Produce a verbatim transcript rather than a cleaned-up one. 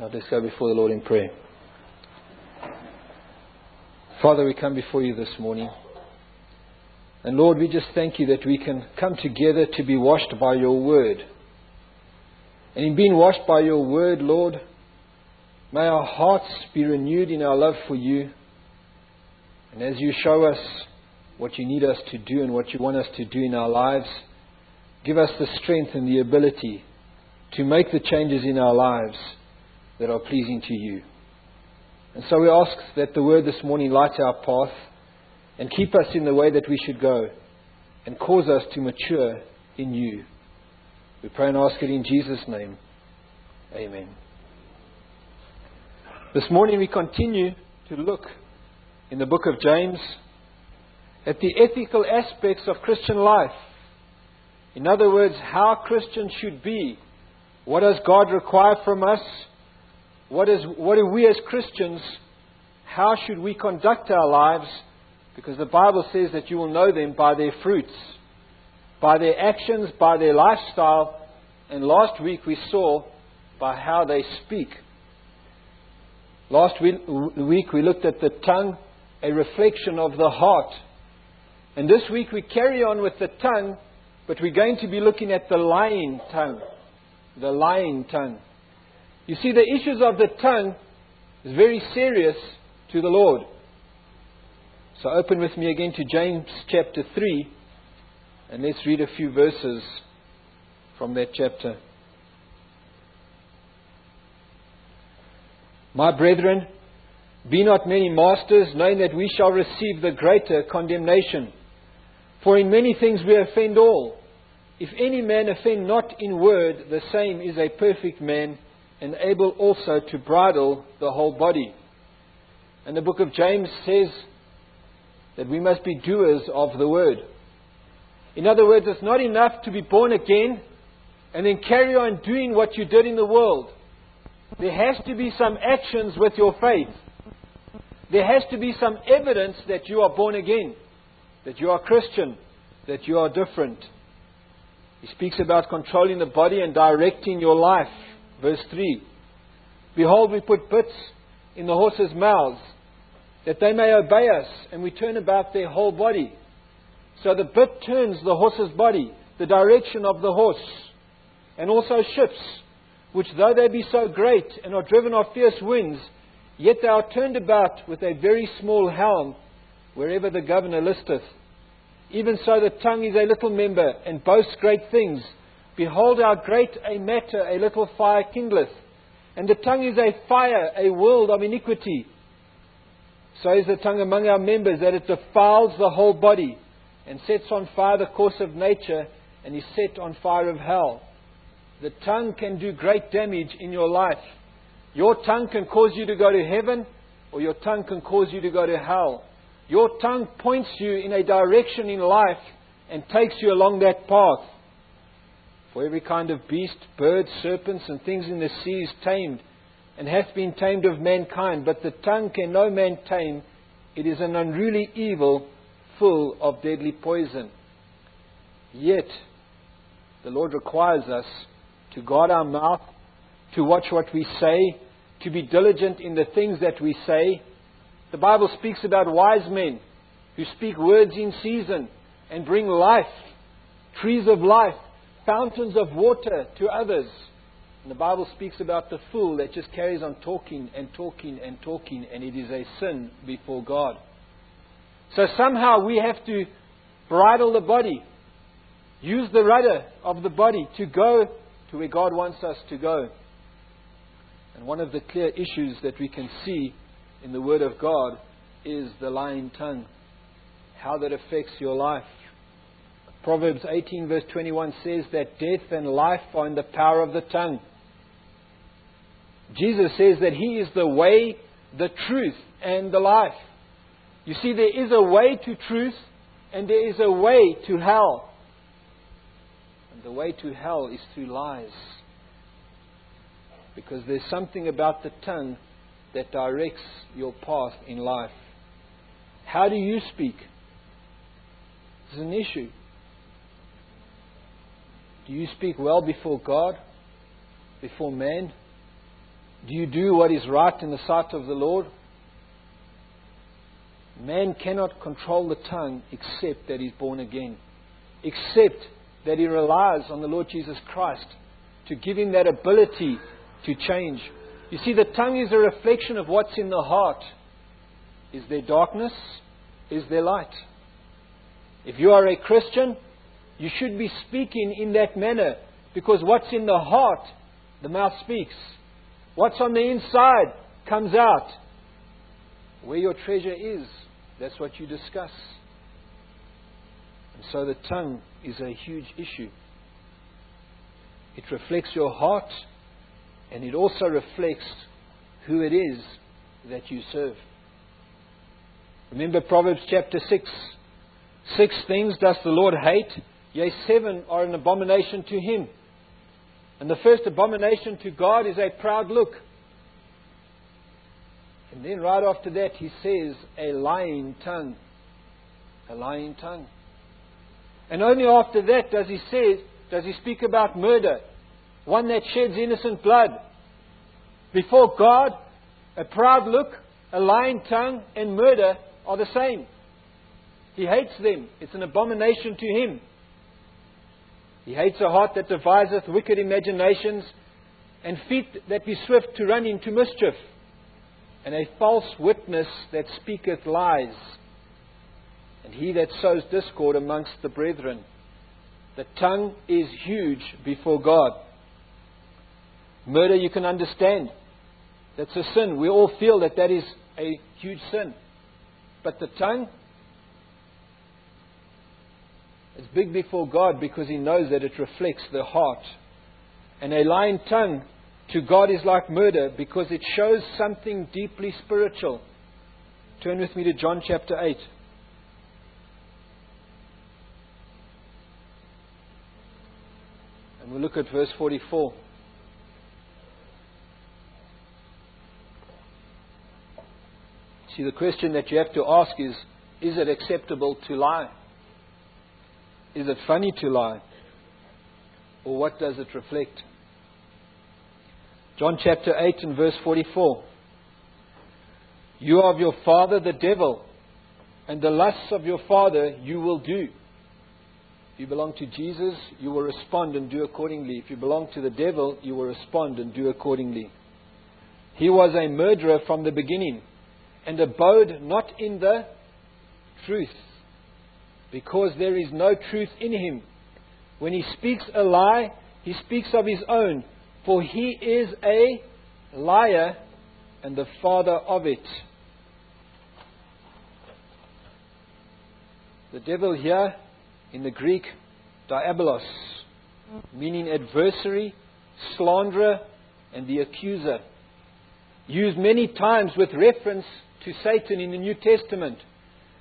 Now let's go before the Lord in prayer. Father, we come before you this morning. And Lord, we just thank you that we can come together to be washed by your word. And in being washed by your word, Lord, may our hearts be renewed in our love for you. And as you show us what you need us to do and what you want us to do in our lives, give us the strength and the ability to make the changes in our lives that are pleasing to you. And so we ask that the word this morning light our path and keep us in the way that we should go and cause us to mature in you. We pray and ask it in Jesus' name. Amen. This morning we continue to look in the book of James at the ethical aspects of Christian life. In other words, how Christians should be. What does God require from us? What is, what are we as Christians? How should we conduct our lives? Because the Bible says that you will know them by their fruits, by their actions, by their lifestyle. And last week we saw by how they speak. Last week we looked at the tongue, a reflection of the heart. And this week we carry on with the tongue, but we're going to be looking at the lying tongue. The lying tongue. You see, the issues of the tongue is very serious to the Lord. So open with me again to James chapter three, and let's read a few verses from that chapter. My brethren, be not many masters, knowing that we shall receive the greater condemnation. For in many things we offend all. If any man offend not in word, the same is a perfect man, and able also to bridle the whole body. And the book of James says that we must be doers of the word. In other words, it's not enough to be born again and then carry on doing what you did in the world. There has to be some actions with your faith. There has to be some evidence that you are born again, that you are Christian, that you are different. He speaks about controlling the body and directing your life. Verse three. Behold, we put bits in the horses' mouths, that they may obey us, and we turn about their whole body. So the bit turns the horse's body, the direction of the horse. And also ships, which though they be so great and are driven of fierce winds, yet they are turned about with a very small helm, wherever the governor listeth. Even so the tongue is a little member, and boasts great things. Behold, how great a matter a little fire kindleth. And the tongue is a fire, a world of iniquity. So is the tongue among our members, that it defiles the whole body, and sets on fire the course of nature, and is set on fire of hell. The tongue can do great damage in your life. Your tongue can cause you to go to heaven, or your tongue can cause you to go to hell. Your tongue points you in a direction in life and takes you along that path. For every kind of beast, birds, serpents, and things in the sea is tamed, and hath been tamed of mankind. But the tongue can no man tame. It is an unruly evil, full of deadly poison. Yet, the Lord requires us to guard our mouth, to watch what we say, to be diligent in the things that we say. The Bible speaks about wise men who speak words in season and bring life, trees of life, fountains of water to others. And the Bible speaks about the fool that just carries on talking and talking and talking, and it is a sin before God. So somehow we have to bridle the body, use the rudder of the body to go to where God wants us to go. And one of the clear issues that we can see in the Word of God is the lying tongue, how that affects your life. Proverbs eighteen verse twenty-one says that death and life are in the power of the tongue. Jesus says that He is the way, the truth, and the life. You see, there is a way to truth, and there is a way to hell. And the way to hell is through lies. Because there's something about the tongue that directs your path in life. How do you speak? It's an issue. Do you speak well before God? Before man? Do you do what is right in the sight of the Lord? Man cannot control the tongue except that he's born again. Except that he relies on the Lord Jesus Christ to give him that ability to change. You see, the tongue is a reflection of what's in the heart. Is there darkness? Is there light? If you are a Christian, you should be speaking in that manner, because what's in the heart, the mouth speaks. What's on the inside comes out. Where your treasure is, that's what you discuss. And so the tongue is a huge issue. It reflects your heart, and it also reflects who it is that you serve. Remember Proverbs chapter six. Six things does the Lord hate, yea, seven are an abomination to Him. And the first abomination to God is a proud look. And then right after that He says, a lying tongue. A lying tongue. And only after that does He say, does He speak about murder. One that sheds innocent blood. Before God, a proud look, a lying tongue, and murder are the same. He hates them. It's an abomination to Him. He hates a heart that deviseth wicked imaginations, and feet that be swift to run into mischief, and a false witness that speaketh lies, and he that sows discord amongst the brethren. The tongue is huge before God. Murder you can understand. That's a sin. We all feel that that is a huge sin. But the tongue, it's big before God because He knows that it reflects the heart. And a lying tongue to God is like murder because it shows something deeply spiritual. Turn with me to John chapter eight. And we'll look at verse forty-four. See, the question that you have to ask is, is it acceptable to lie? Is it funny to lie? Or what does it reflect? John chapter eight and verse forty-four. You are of your father the devil, and the lusts of your father you will do. If you belong to Jesus, you will respond and do accordingly. If you belong to the devil, you will respond and do accordingly. He was a murderer from the beginning, and abode not in the truth, because there is no truth in him. When he speaks a lie, he speaks of his own, for he is a liar and the father of it. The devil here, in the Greek, diabolos, meaning adversary, slanderer, and the accuser. Used many times with reference to Satan in the New Testament.